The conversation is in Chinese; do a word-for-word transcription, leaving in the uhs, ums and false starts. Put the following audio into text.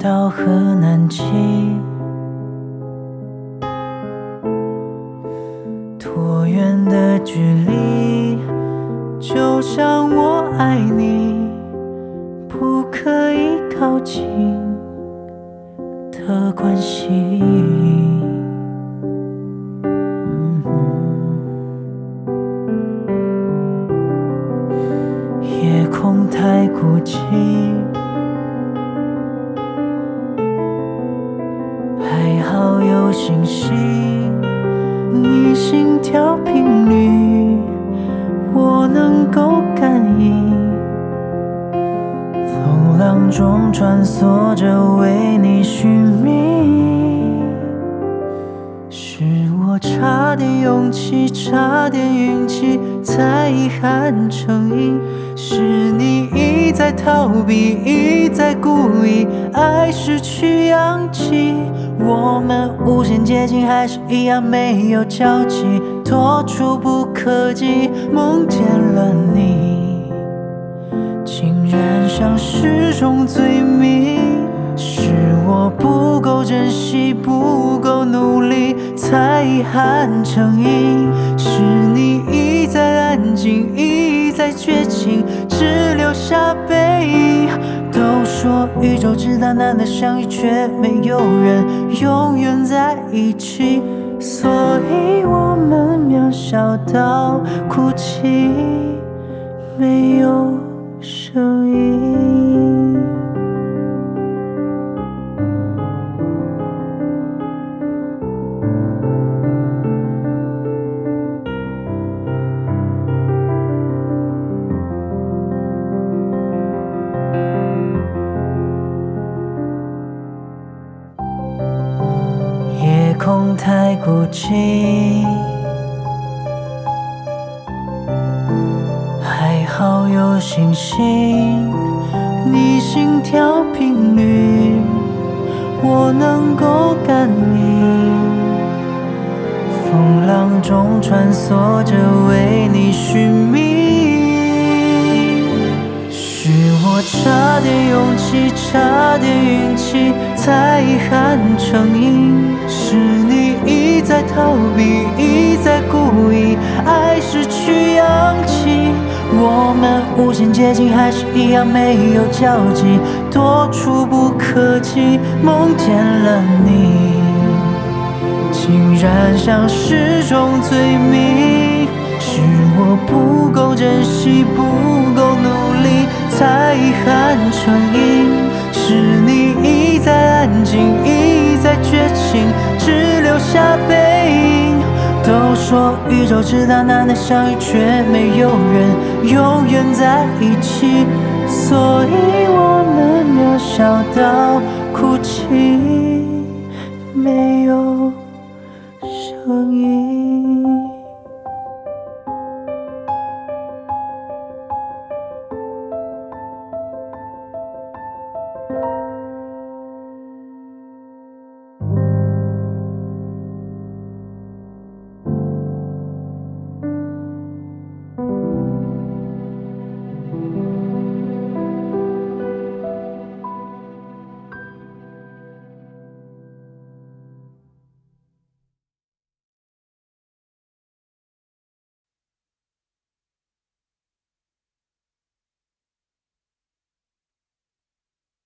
到和南极，多远的距离，就像我爱你，不可以靠近的关系。嗯哼，夜空太孤寂，还好有星星，你心跳频率我能够感应，风浪中穿梭着为你寻觅，是我差点勇气，差点运气，才遗憾成瘾，是你一再逃避，一再故意，爱失去氧气，我们无限接近，还是一样没有交集，多触不可及，梦见了你，竟然像是种罪名，是我不够珍惜，不够努力，才遗憾成瘾，是你一再安静，一再绝情，只留下背影。都说宇宙之大，难得相遇，却没有人永远在一起，所以我们渺小到哭泣，没有声音。夜空太孤寂，还好有星星，你心跳频率我能够感应，风浪中穿梭着为你寻觅，是我差点勇气，差点运气，才遗憾成瘾，是你一再逃避，一再故意，爱失去氧气，我们无限接近，还是一样没有交集，多触不可及，梦见了你，竟然像是种罪名，是我不够珍惜，不够努力，才遗憾成瘾，是你一再安静，一再绝情，只留下背影。都说宇宙之大，难得相遇，却没有人永远在一起，所以我们渺小到哭泣，没有声音。